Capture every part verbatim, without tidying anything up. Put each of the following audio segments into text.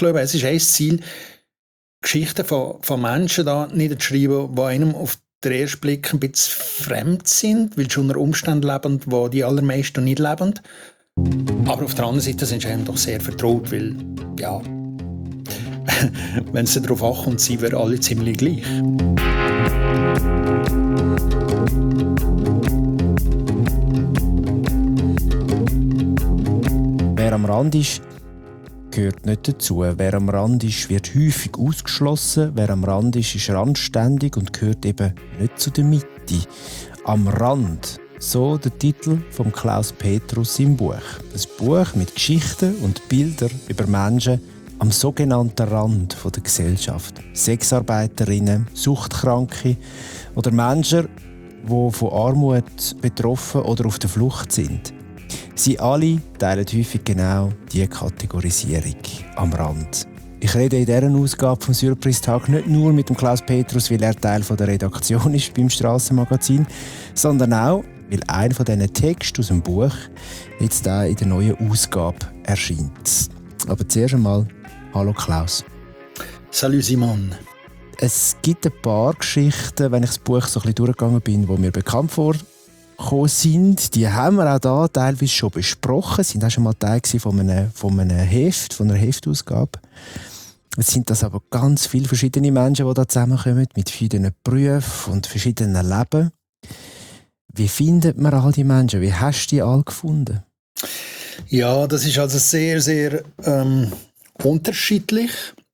glaube, es ist ein Ziel, Geschichten von, von Menschen da niederzuschreiben, die einem auf den ersten Blick ein bisschen fremd sind, weil sie unter Umständen leben, wo die allermeisten nicht leben. Aber auf der anderen Seite sind sie einem doch sehr vertraut, weil, ja, wenn es darauf ankommt, sind wir alle ziemlich gleich. Wer am Rand ist, gehört nicht dazu. Wer am Rand ist, wird häufig ausgeschlossen. Wer am Rand ist, ist randständig und gehört eben nicht zu der Mitte. Am Rand, so der Titel von Klaus Petrus im Buch. Ein Buch mit Geschichten und Bildern über Menschen am sogenannten Rand der Gesellschaft. Sexarbeiterinnen, Suchtkranke oder Menschen, die von Armut betroffen oder auf der Flucht sind. Sie alle teilen häufig genau diese Kategorisierung am Rand. Ich rede in dieser Ausgabe vom Surprise-Tag nicht nur mit dem Klaus Petrus, weil er Teil der Redaktion ist beim Strassenmagazin, sondern auch, weil einer von diesen Texten aus dem Buch jetzt auch in der neuen Ausgabe erscheint. Aber zuerst einmal, hallo Klaus. Salut Simon. Es gibt ein paar Geschichten, wenn ich das Buch so ein bisschen durchgegangen bin, die mir bekannt vorgekommen sind. Die haben wir auch da teilweise schon besprochen. Sie waren auch schon mal Teil von einem, von einem Heft, von einer Heftausgabe. Es sind das aber ganz viele verschiedene Menschen, die da zusammenkommen, mit verschiedenen Berufen und verschiedenen Leben. Wie findet man all die Menschen? Wie hast du die alle gefunden? Ja, das ist also sehr, sehr ähm, unterschiedlich.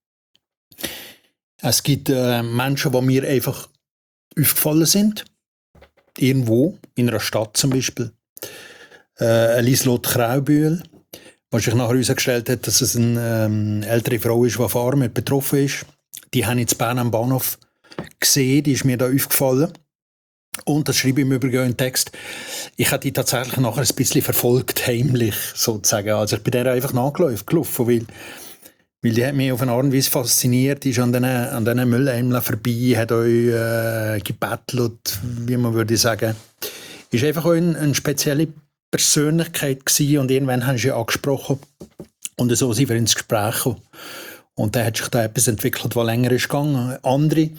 Es gibt äh, Menschen, die mir einfach aufgefallen sind. Irgendwo, in einer Stadt zum Beispiel. Äh, Lieselotte Kraubühl, was sich nachher herausgestellt hat, dass es eine ähm, ältere Frau ist, die von Armut betroffen ist. Die habe ich in Bern am Bahnhof gesehen, die ist mir da aufgefallen. Und das schreibe ich im Übrigen im Text. Ich habe die tatsächlich nachher ein bisschen verfolgt, heimlich sozusagen. Also ich bin der einfach nachgelaufen, weil, weil die hat mich auf eine Art und Weise fasziniert. Die ist an diesen, an diesen Mülleimeln vorbei, hat euch äh, gebettelt, wie man würde sagen. Ist einfach auch eine, eine spezielle Persönlichkeit gewesen und irgendwann haben sie angesprochen und so sind wir ins Gespräch gekommen. Und dann hat sich da etwas entwickelt, was länger ist gegangen. Andere,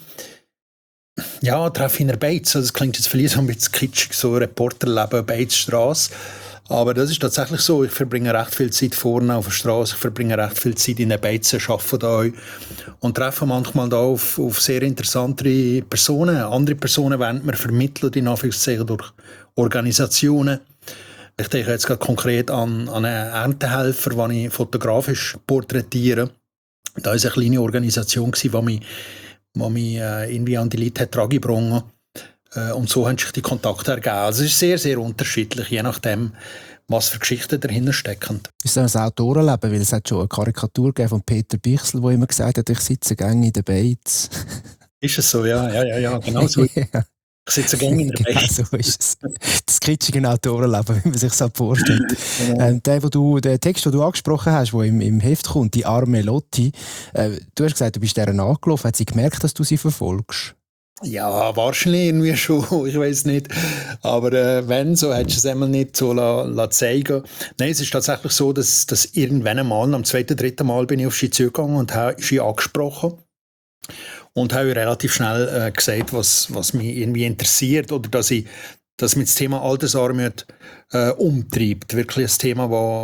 ja, treffe ich in der Beiz. Das klingt jetzt vielleicht so ein bisschen kitschig, so Reporterleben, Beizstrasse. Aber das ist tatsächlich so. Ich verbringe recht viel Zeit vorne auf der Straße, ich verbringe recht viel Zeit in den Beizen, arbeite da und treffe manchmal da auf, auf sehr interessante Personen. Andere Personen werden mir vermittelt, in Anführungszeichen, durch Organisationen. Ich denke jetzt gerade konkret an, an einen Erntehelfer, den ich fotografisch porträtiere. Da war eine kleine Organisation, die mich, die mich irgendwie an die Leute herangebracht hat. Und so haben sich die Kontakte ergeben. Also es ist sehr, sehr unterschiedlich, je nachdem, was für Geschichten dahinter stecken. Ist das ein Autorenleben? Weil es hat schon eine Karikatur gegeben von Peter Bichsel, der immer gesagt hat, ich sitze gerne in der Beiz. Ist es so? Ja, ja, ja, ja, genau so. Ja. Ich sitze gerne in der Beiz. Genau so ist es. Das kitschige Autorenleben, wie man sich das vorstellt. Genau. Ähm, der, wo du, der Text, den du angesprochen hast, der im, im Heft kommt, die arme Lotti, äh, du hast gesagt, du bist der nachgelaufen. Hat sie gemerkt, dass du sie verfolgst? Ja, wahrscheinlich irgendwie schon, ich weiß nicht. Aber äh, wenn, so hättest du es einmal nicht so la, la zeigen. Nein, es ist tatsächlich so, dass, dass irgendwann einmal, am zweiten, dritten Mal bin ich auf sie zugegangen und habe sie angesprochen. Und habe relativ schnell äh, gesagt, was, was mich irgendwie interessiert oder dass, ich, dass mich das Thema Altersarmut äh, umtreibt. Wirklich ein Thema,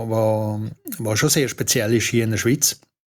das schon sehr speziell ist hier in der Schweiz.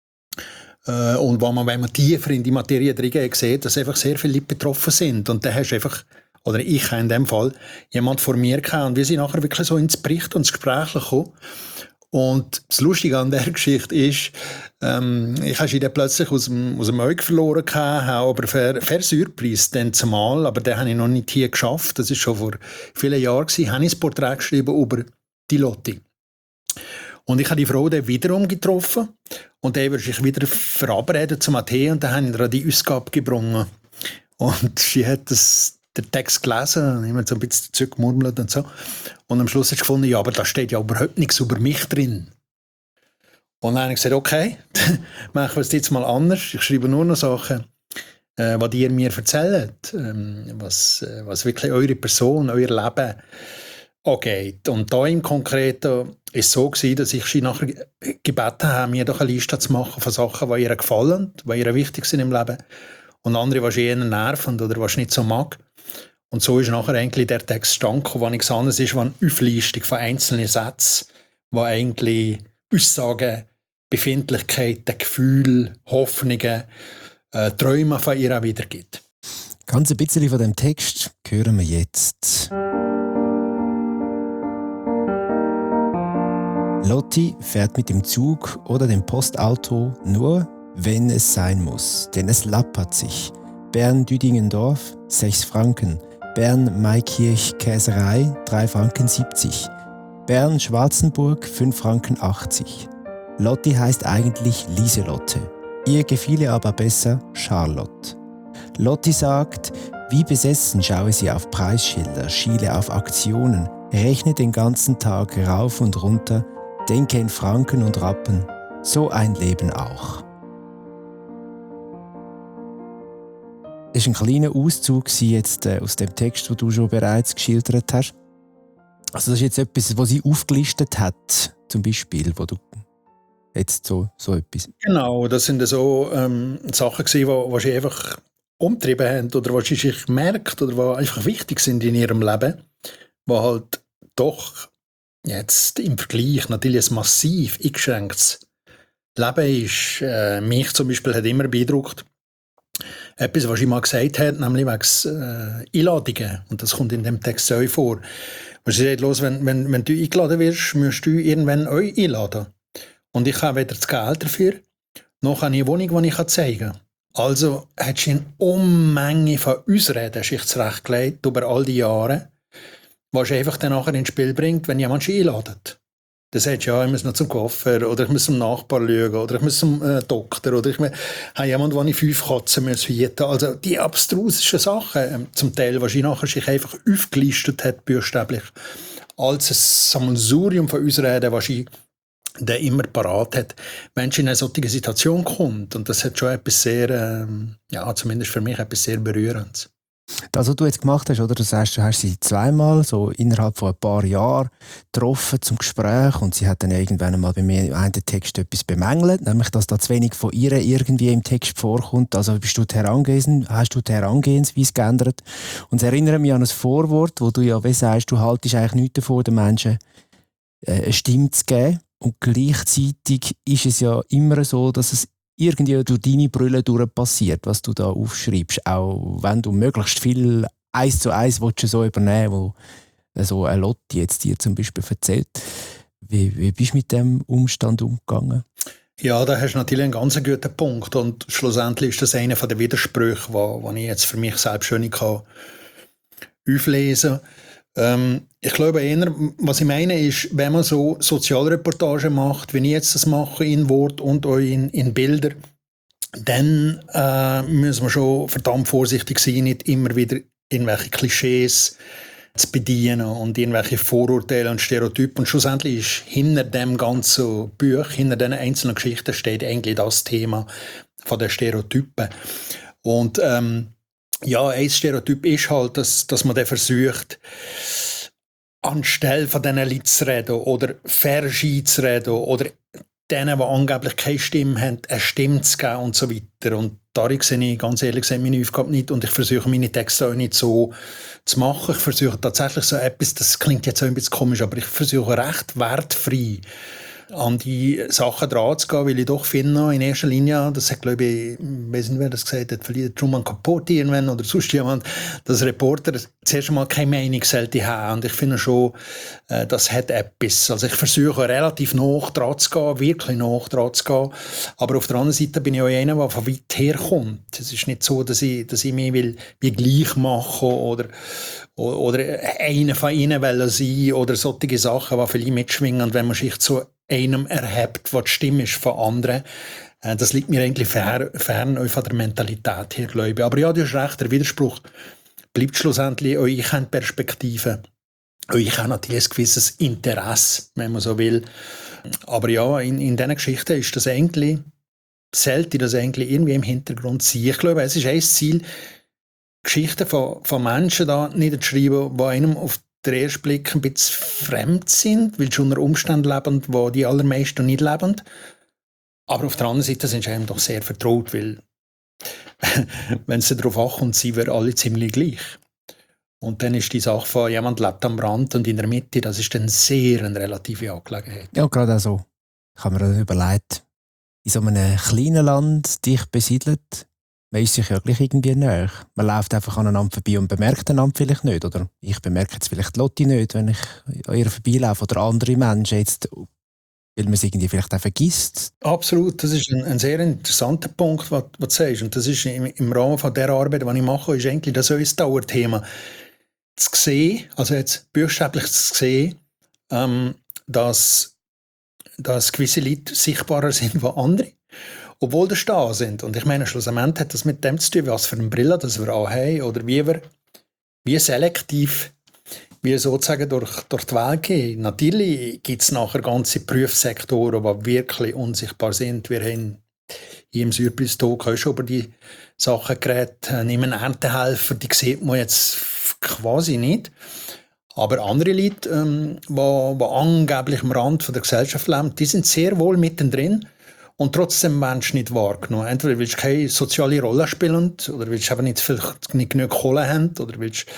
Und wo man, wenn man tiefer in die Materie drin sieht, dass einfach sehr viele Leute betroffen sind. Und dann hast du einfach, oder ich habe in dem Fall, jemand vor mir gehabt und wir sind nachher wirklich so ins Bericht und ins Gespräch gekommen. Und das Lustige an dieser Geschichte ist, ähm, ich habe sie dann plötzlich aus dem, aus dem Auge verloren gehabt, habe aber ver, versurpreist dann zumal, aber den habe ich noch nicht hier geschafft. Das war schon vor vielen Jahren gewesen, habe ich ein Porträt geschrieben über die Lotti. Und ich habe die Frau dann wiederum getroffen und dann wurde ich wieder verabredet zum Athen und dann habe ich ihr die Ausgabe gebracht. Und sie hat das, den Text gelesen und immer so ein bisschen dazu gemurmelt und so. Und am Schluss hat sie gefunden, ja, aber da steht ja überhaupt nichts über mich drin. Und dann habe ich gesagt, okay, machen wir es jetzt mal anders. Ich schreibe nur noch Sachen, äh, was ihr mir erzählt, ähm, was, äh, was wirklich eure Person, euer Leben angeht. Und da im Konkreten ist es so gewesen, dass ich sie nachher gebeten habe, mir doch eine Liste zu machen von Sachen, die ihr gefallen, die ihr wichtig sind im Leben. Und andere, die eher nerven oder was ich nicht so mag. Und so ist nachher eigentlich der Text gestanden, wo nichts anderes ist, als eine Auflistung von einzelnen Sätzen, die eigentlich Aussagen, Befindlichkeiten, Gefühle, Hoffnungen, äh, Träume von ihr auch wiedergibt. Ganz ein bisschen von dem Text hören wir jetzt. Lotti fährt mit dem Zug oder dem Postauto nur, wenn es sein muss, denn es lappert sich. Bern-Düdingendorf, sechs Franken. Bern-Maikirch-Käserei, drei Franken siebzig. Bern-Schwarzenburg, fünf Franken achtzig. Lotti heißt eigentlich Lieselotte. Ihr gefiele aber besser Charlotte. Lotti sagt, wie besessen schaue sie auf Preisschilder, schiele auf Aktionen, rechne den ganzen Tag rauf und runter, denke in Franken und Rappen, so ein Leben auch. Das war ein kleiner Auszug jetzt aus dem Text, den du schon bereits geschildert hast. Also das ist jetzt etwas, was sie aufgelistet hat, zum Beispiel, wo du jetzt so, so etwas. Genau, das sind so ähm, Sachen gewesen, die, die sie einfach umtrieben haben oder was sie sich merkt oder die einfach wichtig sind in ihrem Leben, die halt doch jetzt im Vergleich natürlich ein massiv eingeschränktes Leben ist. Äh, mich zum Beispiel hat immer beeindruckt, etwas, was ich mal gesagt habe, nämlich wegen äh, Einladungen. Und das kommt in dem Text auch vor. Und sie sagt, los, wenn, wenn, wenn du eingeladen wirst, musst du irgendwann euch einladen. Und ich habe weder das Geld dafür, noch eine Wohnung, die ich zeigen kann. Also hat sie eine Unmenge von Ausreden sich zurechtgelegt über all die Jahre, was sie einfach dann nachher ins Spiel bringt, wenn jemand sie einladet. Dann sagt ja, ich muss noch zum Koffer, oder ich muss zum Nachbar schauen, oder ich muss zum äh, Doktor, oder ich muss, habe jemanden, den ich fünf Katzen muss hüten. Also die abstrusischen Sachen, äh, zum Teil, was sie nachher sich einfach aufgelistet hat, buchstäblich, als ein Sammelsurium von Ausreden, was sie der immer parat hat, wenn sie in eine solche Situation kommt. Und das hat schon etwas sehr, ähm, ja, zumindest für mich etwas sehr Berührendes. Das, was du jetzt gemacht hast, oder? Du sagst, du hast sie zweimal so innerhalb von ein paar Jahren getroffen zum Gespräch und sie hat dann irgendwann einmal bei mir in einem Text etwas bemängelt, nämlich, dass da zu wenig von ihr irgendwie im Text vorkommt. Also bist du die Herangehens, hast du die Herangehensweise geändert? Und es erinnert mich an ein Vorwort, wo du ja wie sagst, du haltest eigentlich nichts davor, den Menschen äh, eine Stimme zu geben. Und gleichzeitig ist es ja immer so, dass es irgendwie durch deine Brille durch passiert, was du da aufschreibst. Auch wenn du möglichst viel eins zu eins willst du so übernehmen, wo so eine Lotti jetzt dir zum Beispiel erzählt. Wie, wie bist du mit dem Umstand umgegangen? Ja, da hast du natürlich einen ganz guten Punkt. Und schlussendlich ist das einer der Widersprüche, die ich jetzt für mich selbst schön kann auflesen kann. Ähm, ich glaube eher, was ich meine ist, wenn man so Sozialreportagen macht, wie ich jetzt das mache, in Wort und auch in, in Bilder, dann äh, müssen wir schon verdammt vorsichtig sein, nicht immer wieder irgendwelche Klischees zu bedienen und irgendwelche Vorurteile und Stereotypen. Und schlussendlich ist hinter dem ganzen Buch, hinter diesen einzelnen Geschichten steht eigentlich das Thema von den Stereotypen. Und ähm, ja, ein Stereotyp ist halt, dass, dass man dann versucht, anstelle von diesen Leuten zu reden oder verschieden zu reden oder denen, die angeblich keine Stimme haben, eine Stimme zu geben und so weiter. Und darin sehe ich ganz ehrlich gesagt meine Aufgabe nicht und ich versuche meine Texte auch nicht so zu machen. Ich versuche tatsächlich so etwas, das klingt jetzt auch ein bisschen komisch, aber ich versuche recht wertfrei an die Sachen dran zu gehen, weil ich doch finde, in erster Linie, das hat, glaube ich, ich weiß nicht, wer das gesagt hat, vielleicht Truman Capote irgendwann oder sonst jemand, dass Reporter zuerst einmal keine Meinung sollte haben. Und ich finde schon, äh, das hat etwas. Also ich versuche relativ nah dran zu gehen, wirklich nah dran zu gehen. Aber auf der anderen Seite bin ich auch einer, der von weit herkommt. Es ist nicht so, dass ich, dass ich mich will, wie gleich machen oder oder einer von ihnen wollen sein oder solche Sachen, die vielleicht mitschwingen. Und wenn man sich zu einem erhebt, was die Stimme ist von anderen, äh, das liegt mir eigentlich fern, fern von der Mentalität her, glaube ich. Aber ja, du hast recht, der Widerspruch bleibt schlussendlich, auch ich habe Perspektive. Auch ich habe natürlich ein gewisses Interesse, wenn man so will. Aber ja, in, in diesen Geschichten ist das eigentlich, selten das eigentlich irgendwie im Hintergrund sein. Ich glaube, es ist ein Ziel, Geschichten von, von Menschen da niederzuschreiben, die einem auf den ersten Blick ein bisschen fremd sind, weil sie unter Umständen leben, wo die allermeisten nicht leben. Aber auf der anderen Seite sind sie einem doch sehr vertraut, weil wenn es darauf ankommt, sind wir alle ziemlich gleich. Und dann ist die Sache von, jemand lebt am Rand und in der Mitte, das ist dann sehr eine relative Angelegenheit. Ja, gerade auch so. Ich habe mir dann überlegt, in so einem kleinen Land, dicht besiedelt, man ist sich ja gleich irgendwie näher. Man läuft einfach aneinander vorbei und bemerkt einander vielleicht nicht. Oder ich bemerke jetzt vielleicht Lotti nicht, wenn ich an ihr vorbeilaufe. Oder andere Menschen jetzt, weil man es irgendwie vielleicht auch vergisst. Absolut, das ist ein, ein sehr interessanter Punkt, was, was du sagst. Und das ist im, im Rahmen von der Arbeit, die ich mache, ist eigentlich das ein Dauerthema. Zu sehen, also jetzt buchstäblich zu sehen, ähm, dass, dass gewisse Leute sichtbarer sind als andere, obwohl sie da sind. Und ich meine, schlussendlich hat das mit dem zu tun, was für eine Brille das wir anhaben oder wie wir wie selektiv wir sozusagen durch, durch die Welt gehen. Natürlich gibt es nachher ganze Berufssektoren, die wirklich unsichtbar sind. Wir haben hier im Surprise-Talk auch schon über die Sachen geredet. Nehmen einen Erntehelfer, die sieht man jetzt quasi nicht. Aber andere Leute, ähm, die, die angeblich am Rand von der Gesellschaft leben, die sind sehr wohl mittendrin und trotzdem werden sie nicht wahrgenommen. Entweder willst du keine soziale Rolle spielen oder willst du aber nicht, vielleicht nicht genug Kohle haben oder willst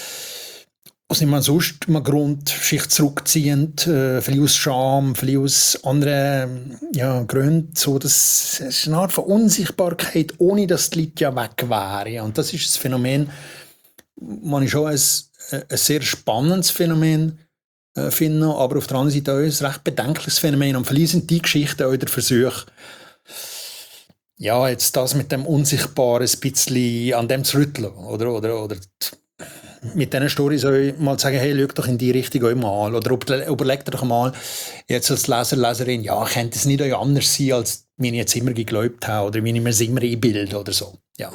aus also sonst einem Grund sich zurückziehend, äh, vielleicht aus Scham, vielleicht aus anderen ja, Gründen. So, das ist eine Art von Unsichtbarkeit, ohne dass die Leute ja weg wären. Und das ist ein Phänomen, das ich schon ein, ein sehr spannendes Phänomen äh, finde, aber auf der anderen Seite auch ein recht bedenkliches Phänomen. Und vielleicht sind die Geschichten auch der Versuch, ja, jetzt das mit dem Unsichtbaren ein bisschen an dem zu rütteln. Oder, oder, oder mit diesen Storys mal sagen, hey, schau doch in die Richtung euch mal. Oder überlegt doch mal, jetzt als Leser, Leserin, ja, könnte es nicht euch anders sein, als wie ich jetzt immer geglaubt habe oder wie ich mir es immer einbilde oder so. Ja.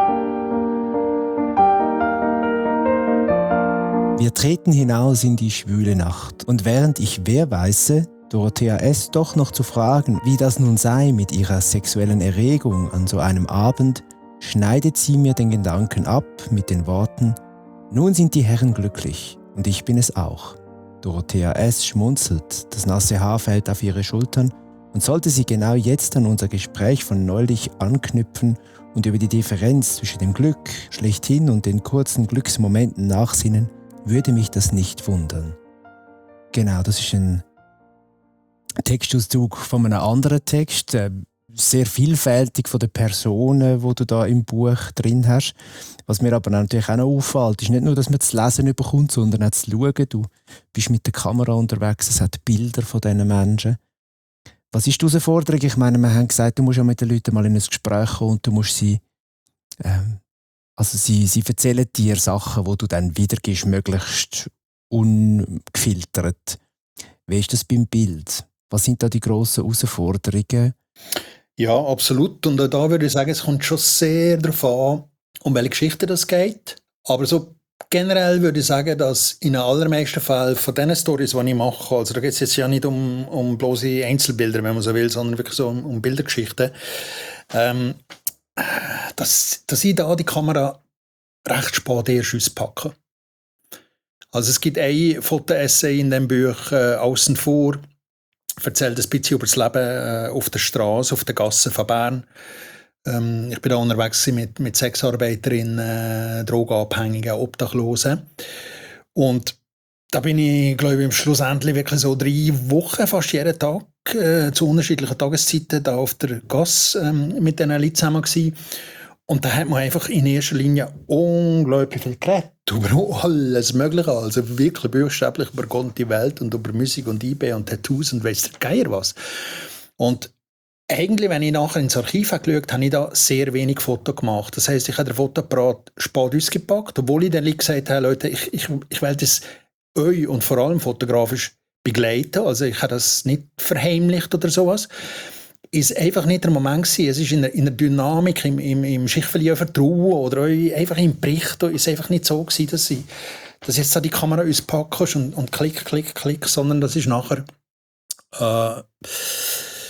Wir treten hinaus in die schwüle Nacht. Und während ich wer weiße, Dorothea S. doch noch zu fragen, wie das nun sei mit ihrer sexuellen Erregung an so einem Abend, schneidet sie mir den Gedanken ab mit den Worten: Nun sind die Herren glücklich und ich bin es auch. Dorothea S. schmunzelt, das nasse Haar fällt auf ihre Schultern und sollte sie genau jetzt an unser Gespräch von neulich anknüpfen und über die Differenz zwischen dem Glück schlechthin und den kurzen Glücksmomenten nachsinnen, würde mich das nicht wundern. Genau, das ist ein Textauszug von einem anderen Text, äh, sehr vielfältig von den Personen, die du da im Buch drin hast. Was mir aber natürlich auch noch auffällt, ist nicht nur, dass man das Lesen bekommt, sondern auch das Schauen. Du bist mit der Kamera unterwegs, es hat Bilder von diesen Menschen. Was ist die Herausforderung? Ich meine, wir haben gesagt, du musst ja mit den Leuten mal in ein Gespräch kommen und du musst sie, ähm, also sie, sie erzählen dir Sachen, die du dann wiedergibst, möglichst ungefiltert. Wie ist das beim Bild? Was sind da die grossen Herausforderungen? Ja, absolut. Und auch da würde ich sagen, es kommt schon sehr darauf an, um welche Geschichte das geht. Aber so generell würde ich sagen, dass in den allermeisten Fällen von den Storys, die ich mache, also da geht es jetzt ja nicht um, um bloße Einzelbilder, wenn man so will, sondern wirklich so um, um Bildergeschichten, ähm, dass, dass ich da die Kamera recht spät erst auspacke. Also es gibt ein Fotoessay in dem Buch äh, außen vor, erzählt ein bisschen über das Leben äh, auf der Straße, auf der Gasse von Bern. Ähm, ich bin da unterwegs mit, mit Sexarbeiterinnen, äh, Drogenabhängigen, Obdachlosen. Und da bin ich, glaube ich, schlussendlich wirklich so drei Wochen, fast jeden Tag, äh, zu unterschiedlichen Tageszeiten da auf der Gasse ähm, mit diesen Leuten zusammen gewesen. Und da hat man einfach in erster Linie unglaublich viel geredet. Über alles Mögliche. Also wirklich buchstäblich über Gott und die Welt und über Musik und I B und Tattoos und weiss der Geier was. Und eigentlich, wenn ich nachher ins Archiv habe geschaut, habe ich da sehr wenig Fotos gemacht. Das heisst, ich habe den Fotoapparat spät ausgepackt, obwohl ich dann gesagt habe, Leute, ich, ich, ich will das euch und vor allem fotografisch begleiten. Also ich habe das nicht verheimlicht oder sowas. Es war einfach nicht der Moment gewesen. Es ist in der, in der Dynamik, im, im, im Schichtverliehen Vertrauen oder einfach im Bericht, ist es einfach nicht so gewesen, dass ich, dass jetzt da die Kamera auspackst und, und klick, klick, klick, sondern das ist nachher äh,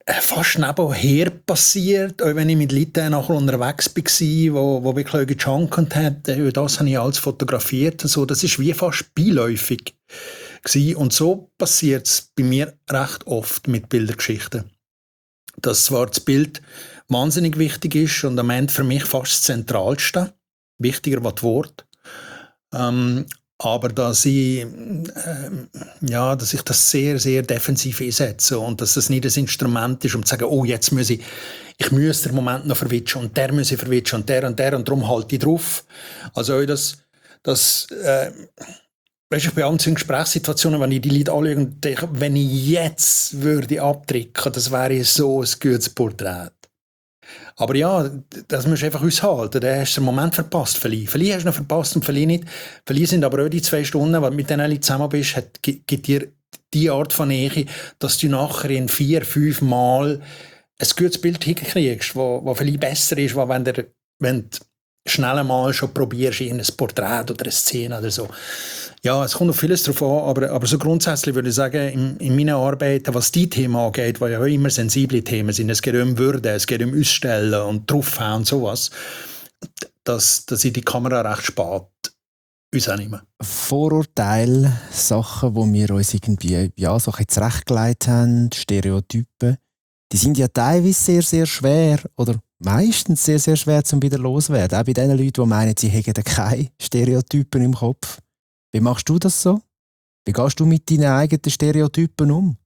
fast nebenher passiert, auch wenn ich mit Leuten nachher unterwegs war, wo, wo wirklich gejunkt haben. Das habe ich alles fotografiert. Also, das ist wie fast beiläufig gewesen. Und so passiert es bei mir recht oft mit Bildergeschichten. Dass zwar das Bild wahnsinnig wichtig ist und am Ende für mich fast das Zentralste, wichtiger als das Wort. Ähm, aber dass ich, äh, ja, dass ich das sehr, sehr defensiv einsetze und dass das nicht ein Instrument ist, um zu sagen, oh, jetzt muss ich, ich muss den Moment noch verwitschen und der muss ich verwitschen und der und der und darum halte ich drauf. Also das, das äh, weißt du, ich bin abends in Gesprächssituationen, wenn ich die Leute anschaue und denke, wenn ich jetzt würde abdrücken, das wäre so ein gutes Porträt. Aber ja, das musst du einfach aushalten. Da hast du einen Moment verpasst. Vielleicht, vielleicht hast du noch verpasst und vielleicht nicht. Vielleicht sind aber auch die zwei Stunden, wenn du mit diesen Leuten zusammen bist, hat, gibt dir die Art von Nähe, dass du nachher in vier, fünf Mal ein gutes Bild hinkriegst, das vielleicht besser ist, als wenn du, wenn du schnell einmal schon probierst, ein Porträt oder eine Szene oder so. Ja, es kommt auf vieles drauf an, aber, aber so grundsätzlich würde ich sagen, in, in meinen Arbeiten, was die Themen angeht, die ja auch immer sensible Themen sind, es geht um Würde, es geht um Ausstellen und draufhauen und sowas, dass, dass ich die Kamera recht spät uns annehme. Vorurteile, Sachen, die wir uns irgendwie ja, so zurechtgelegt haben, Stereotypen, die sind ja teilweise sehr, sehr schwer oder meistens sehr, sehr schwer zum wieder loswerden. Auch bei den Leuten, die meinen, sie hätten keine Stereotypen im Kopf. Wie machst du das so? Wie gehst du mit deinen eigenen Stereotypen um?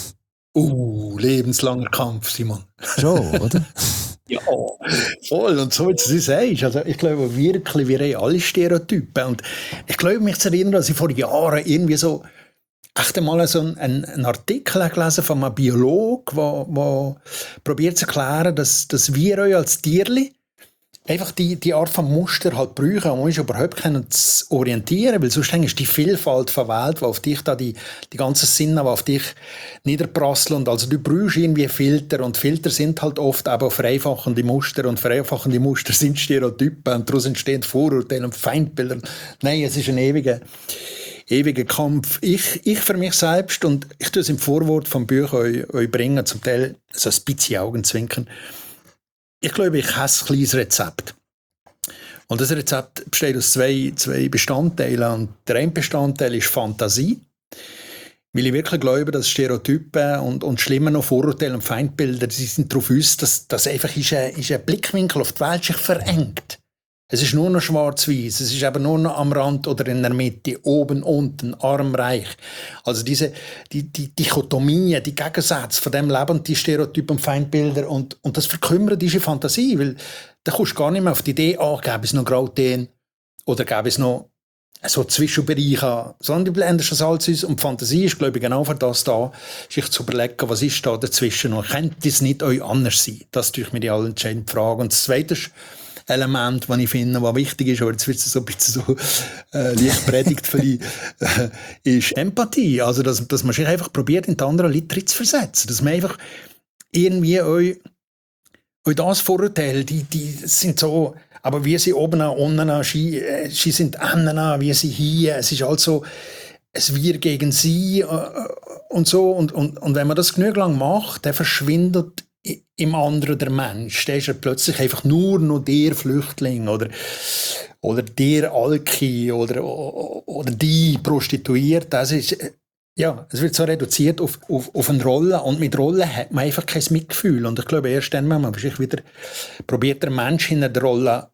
Uh, lebenslanger Kampf, Simon. Schon, oder? Ja, voll. Und so wie du es sagst, also ich glaube wirklich, wir haben alle Stereotypen. Und ich glaube, mich zu erinnern, dass ich vor Jahren irgendwie so echt einmal so einen, einen Artikel gelesen von einem Biologen, der probiert zu erklären, dass, dass wir euch als Tierli einfach die, die Art von Muster halt brauchen, um uns überhaupt zu orientieren, weil sonst ist die Vielfalt von Welt, die auf dich da, die, die ganzen Sinne, die auf dich niederprasseln, und also du brauchst irgendwie Filter, und Filter sind halt oft eben vereinfachende Muster, und vereinfachende Muster sind Stereotypen, und daraus entstehen Vorurteile und Feindbilder. Nein, es ist ein ewiger, ewiger Kampf. Ich, ich für mich selbst, und ich tue es im Vorwort vom Buch euch, euch bringen, zum Teil so ein bisschen Augenzwinkern. Ich glaube, ich habe ein kleines Rezept. Und das Rezept besteht aus zwei, zwei Bestandteilen. Und der eine Bestandteil ist Fantasie. Weil ich wirklich glaube, dass Stereotypen und, und schlimmer noch Vorurteile und Feindbilder, die sind darauf aus, dass, dass einfach ist ein, ist ein Blickwinkel auf die Welt sich verengt. Es ist nur noch schwarz-weiß, es ist aber nur noch am Rand oder in der Mitte, oben, unten, arm, reich. Also diese die, die Dichotomie, die Gegensätze von dem Leben, die Stereotypen und Feindbilder, und, und das verkümmert diese Fantasie, weil da kommst du gar nicht mehr auf die Idee, ah, gäbe es noch Grautöne oder gäbe es noch so Zwischenbereiche, sondern die blenden schon alles aus. Und die Fantasie ist, glaube ich, genau für das da, sich zu überlegen, was ist da dazwischen noch. Könnte es nicht euch anders sein? Das ist mir die allentscheidende Frage. Und das Zweite ist, Element, das ich finde, was wichtig ist, aber jetzt wird es so ein bisschen so äh, leicht predigt vielleicht, äh, ist Empathie. Also, dass, dass man sich einfach probiert, in die anderen Leute zu versetzen. Dass man einfach irgendwie euch, euch das Vorurteil, die, die sind so, aber wir sind oben, unten, sie, sie sind innen, wir sind hier. Es ist also es wir gegen sie äh, und so. Und, und, und wenn man das genug lang macht, dann verschwindet im anderen der Mensch. Der ist ja plötzlich einfach nur noch der Flüchtling oder, oder der Alki oder, oder die Prostituierte. Das ist, ja, es wird so reduziert auf, auf, auf eine Rolle, und mit Rollen hat man einfach kein Mitgefühl. Und ich glaube, erst dann, wenn man sich wieder probiert, der Mensch hinter der Rolle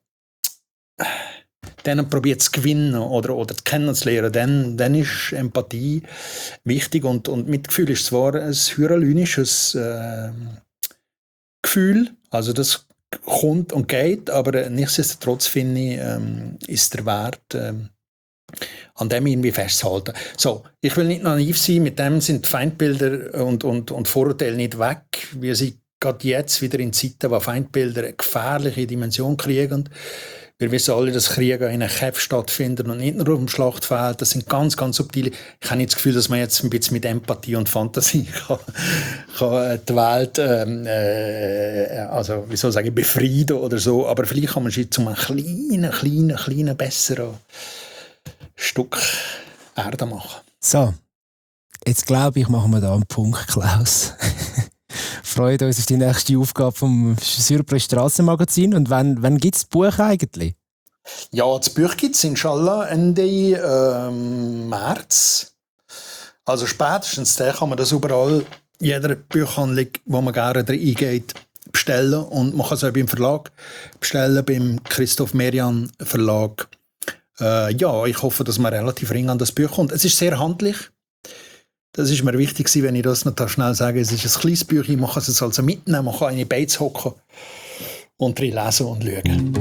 dann probiert zu gewinnen oder, oder kennenzulernen, dann, dann ist Empathie wichtig. Und, und Mitgefühl ist zwar ein hyralynisches äh, Gefühl, also das kommt und geht, aber nichtsdestotrotz finde ich, ähm, ist der Wert, ähm, an dem irgendwie festzuhalten. So, ich will nicht naiv sein, mit dem sind Feindbilder und, und, und Vorurteile nicht weg. Wir sind gerade jetzt wieder in Zeiten, wo Feindbilder eine gefährliche Dimension kriegen. Wir wissen alle, dass Kriege in einem Kampf stattfinden und nicht nur auf dem Schlachtfeld. Das sind ganz, ganz subtile. Ich habe nicht das Gefühl, dass man jetzt ein bisschen mit Empathie und Fantasie kann, kann die Welt, ähm, äh, also wie soll ich sagen, befrieden oder so. Aber vielleicht kann man sie zu einem kleinen, kleinen, kleinen, besseren Stück Erde machen. So, jetzt glaube ich, machen wir da einen Punkt, Klaus. freuen uns auf die nächste Aufgabe vom Surprise Strassenmagazin. Und wann, wann gibt es das Buch eigentlich? Ja, das Buch gibt es inshallah Ende ähm, März. Also spätestens dann kann man das überall, jeder Buchhandlung, wo man gerne reingeht, bestellen. Und man kann es auch beim Verlag bestellen, beim Christoph Merian Verlag. Äh, ja, ich hoffe, dass man relativ ring an das Buch kommt. Es ist sehr handlich. Das ist mir wichtig, wenn ich das noch schnell sage. Es ist ein kleines Büchlein, man kann es also mitnehmen, man kann in die Beiz hocken und drin lesen und schauen.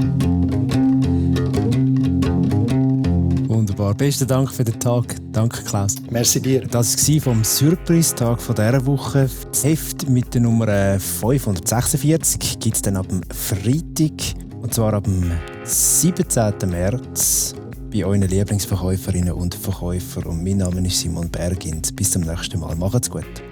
Wunderbar. Besten Dank für den Tag. Danke, Klaus. Merci dir. Das war vom Surprise-Tag dieser Woche. Das Heft mit der Nummer fünfhundertsechsundvierzig gibt es dann ab dem Freitag. Und zwar ab dem siebzehnten März. Bei euren Lieblingsverkäuferinnen und Verkäufern. Und mein Name ist Simon Bergind. Bis zum nächsten Mal. Macht's gut.